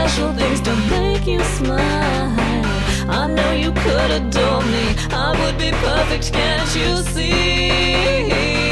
special things to make you smile. I know you could adore me, I would be perfect, can't you see?